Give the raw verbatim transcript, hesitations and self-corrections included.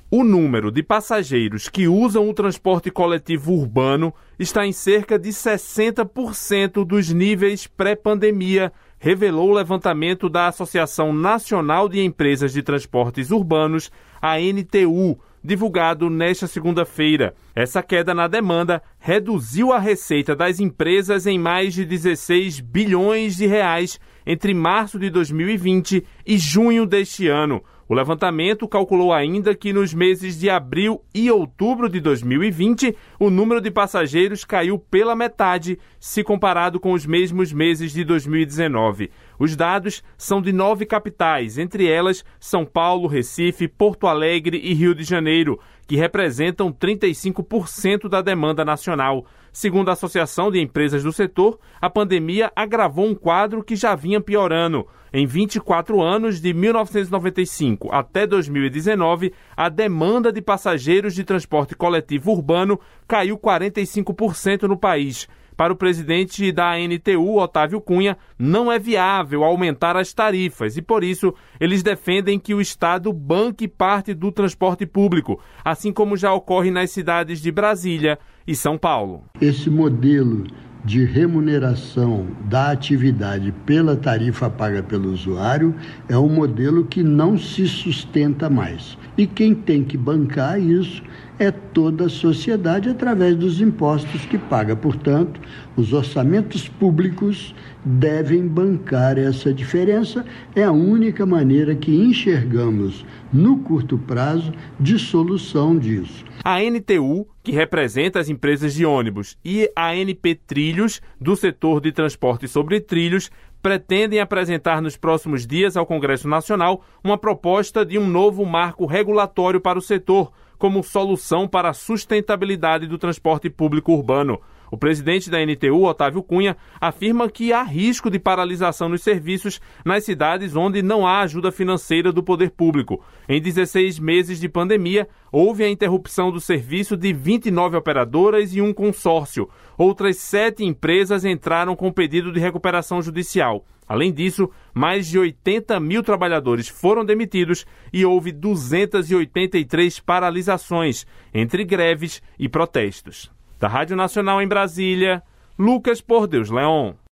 O número de passageiros que usam o transporte coletivo urbano está em cerca de sessenta por cento dos níveis pré-pandemia, revelou o levantamento da Associação Nacional de Empresas de Transportes Urbanos, a A N T U, divulgado nesta segunda-feira. Essa queda na demanda reduziu a receita das empresas em mais de dezesseis bilhões de reais entre março de dois mil e vinte e junho deste ano. O levantamento calculou ainda que nos meses de abril e outubro de dois mil e vinte, o número de passageiros caiu pela metade, se comparado com os mesmos meses de dois mil e dezenove. Os dados são de nove capitais, entre elas São Paulo, Recife, Porto Alegre e Rio de Janeiro, que representam trinta e cinco por cento da demanda nacional. Segundo a Associação de Empresas do Setor, a pandemia agravou um quadro que já vinha piorando. Em vinte e quatro anos, de mil novecentos e noventa e cinco até dois mil e dezenove, a demanda de passageiros de transporte coletivo urbano caiu quarenta e cinco por cento no país. Para o presidente da A N T U, Otávio Cunha, não é viável aumentar as tarifas e, por isso, eles defendem que o Estado banque parte do transporte público, assim como já ocorre nas cidades de Brasília e São Paulo. Esse modelo de remuneração da atividade pela tarifa paga pelo usuário é um modelo que não se sustenta mais. E quem tem que bancar isso é toda a sociedade através dos impostos que paga. Portanto, os orçamentos públicos devem bancar essa diferença. É a única maneira que enxergamos no curto prazo de solução disso. A A N T U, que representa as empresas de ônibus, e a A N P Trilhos, do setor de transporte sobre trilhos, pretendem apresentar nos próximos dias ao Congresso Nacional uma proposta de um novo marco regulatório para o setor, como solução para a sustentabilidade do transporte público urbano. O presidente da A N T U, Otávio Cunha, afirma que há risco de paralisação nos serviços nas cidades onde não há ajuda financeira do poder público. Em dezesseis meses de pandemia, houve a interrupção do serviço de vinte e nove operadoras e um consórcio. Outras sete empresas entraram com pedido de recuperação judicial. Além disso, mais de oitenta mil trabalhadores foram demitidos e houve duzentas e oitenta e três paralisações, entre greves e protestos. Da Rádio Nacional em Brasília, Lucas Por Deus Leon.